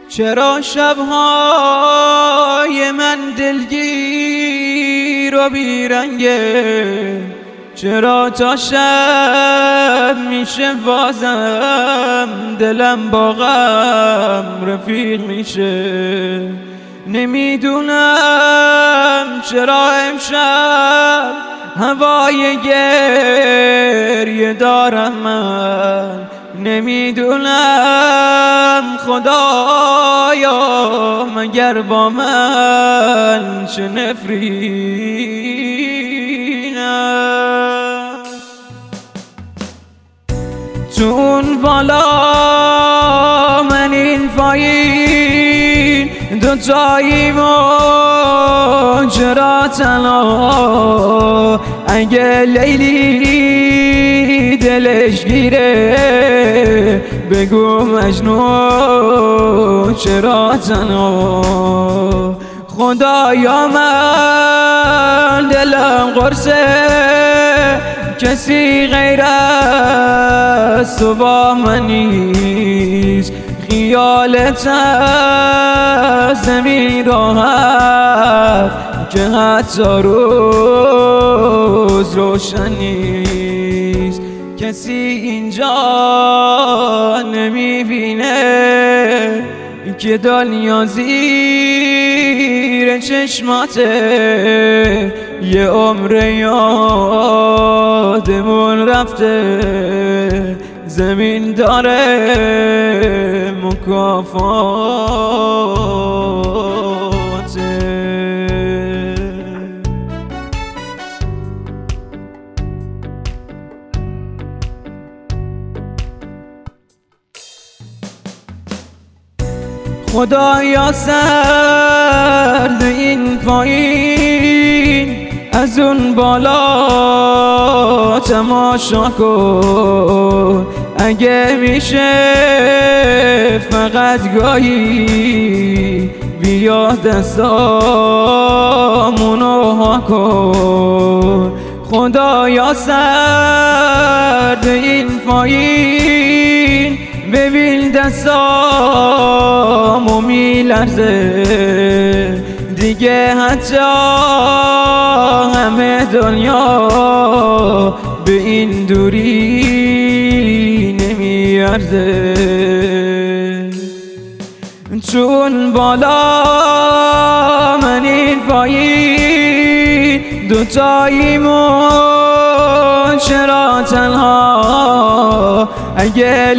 چرا شبهای من دلگیر و بیرنگه؟ چرا تا شب میشه بازم دلم با غم رفیق میشه؟ نمیدونم چرا امشب هوای گریه دارم من، نمیدونم خدایا مگر با من چه نفرینم. تو اون بالا من این پایین، دوتایی ماجرا تنها. اگه لیلی دلش گیره بگو مجنون چرا تنها. خدایا من دلم قرصه، کسی غیر از تو با من نیست. خیالت از زمین راحت که حتی روز روشن نیست. کسی اینجا نمیبینه که دنیا زیر چشماته. یه عمر یادمون رفته، زمین داره مکافاته. خدایا سرد این پایین، از اون بالا تماشا کن. اگه میشه فقط گاهی بیا دستامونو ها کن. خدایا سرد این پایین، ببین دستامو میلرزه دیگه. حتی همه دنیا به این دوری نمیارزه. چون بالا من این پایین، دوتاییمون چرا تنها. اگه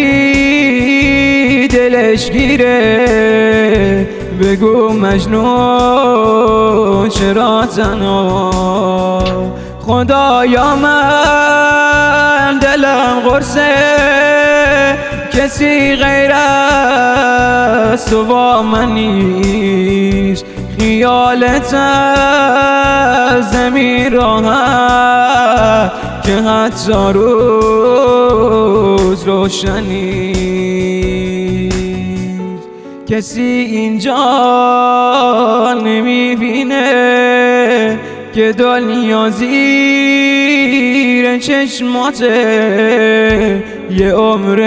لیلی دلش گیره بگو مجنون چرا تنها. خدایا من دلم قرصه، کسی غیر از تو با من نیست. خیالت از زمین راحت که حتی روز روشن نیست. کسی اینجا نمیبینه که دنیا زیر چشماته. یه عمر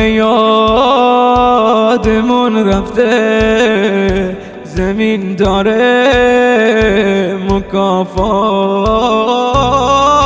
یادمون رفته، زمین داره مکافات.